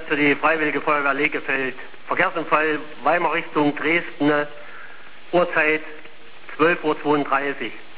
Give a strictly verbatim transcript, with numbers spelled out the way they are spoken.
für die Freiwillige Feuerwehr Legefeld. Verkehrsunfall Weimar Richtung Dresden, Uhrzeit zwölf Uhr zweiunddreißig.